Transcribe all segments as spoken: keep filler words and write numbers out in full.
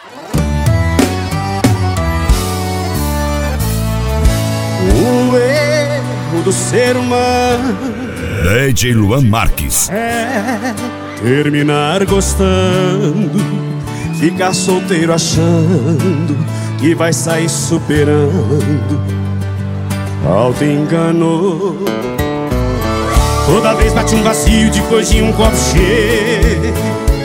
O erro do ser humano D J Luan Marques é terminar gostando, ficar solteiro achando que vai sair superando. Auto enganou. Toda vez bate um vazio depois de um copo cheio.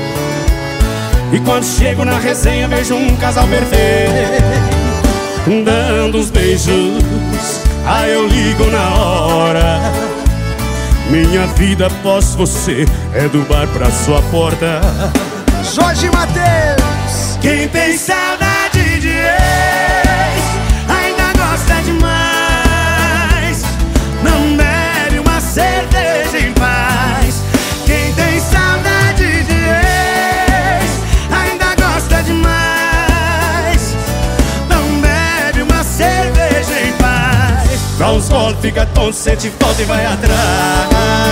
E quando chego na resenha vejo um casal perfeito dando uns beijos, aí eu ligo na hora. Minha vida após você é do bar pra sua porta. Jorge Mateus. Quem tem saudade de ex ainda gosta demais, não bebe uma cerveja em paz. Quem tem saudade de ex ainda gosta demais, não bebe uma cerveja em paz. Dá uns goles, fica tonto, sente falta e vai atrás.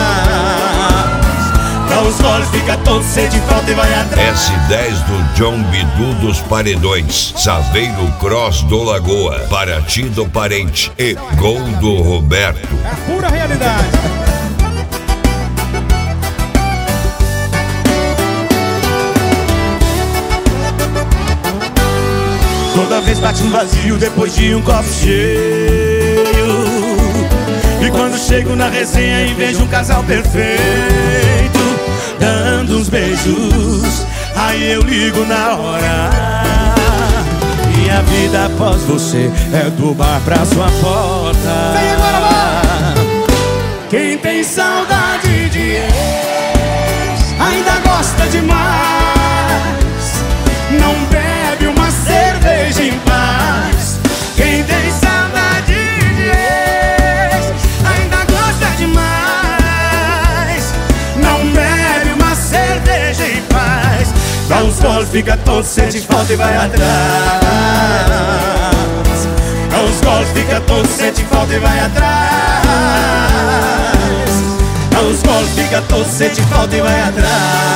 Dá uns goles, fica tonto, sente falta e vai atrás. S dez do John Bidu dos Paredões, Saveiro Cross do Lagoa, Paraty do Parente e Gol do Roberto. É a pura realidade. Toda vez bate um vazio depois de um copo cheio. E quando chego na resenha e vejo um casal perfeito dando uns beijos, aí eu ligo na hora. Minha vida após você é do bar pra sua porta. Vem agora, vai! Quem tem saudade de ex ainda gosta demais, não bebe uma cerveja em paz. Quem tem saudade de ex ainda gosta demais, não bebe uma cerveja em paz. Dá uns goles, fica tonto, sente falta e vai atrás. Dá uns goles, fica tonto, sente falta e vai atrás. Dá uns goles, fica tonto, sente falta e vai atrás.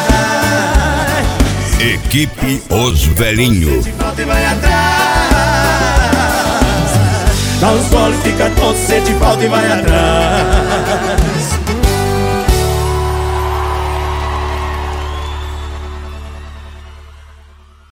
Equipe Os Velhinhos. Sente falta e vai atrás. Dá uns goles, fica tonto, sente falta e vai atrás.